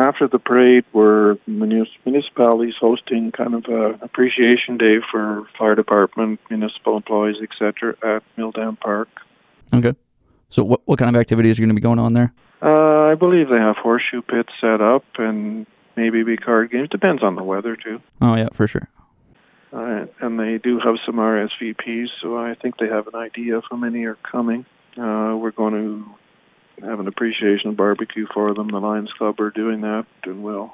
after the parade, were municipalities hosting kind of a appreciation day for fire department, municipal employees, etc. at Milldam Park. Okay. So what kind of activities are going to be going on there? I believe they have horseshoe pits set up and maybe card games. Depends on the weather, too. Oh, yeah, for sure. And they do have some RSVPs, so I think they have an idea of how many are coming. We're going to have an appreciation barbecue for them. The Lions Club are doing that, and we'll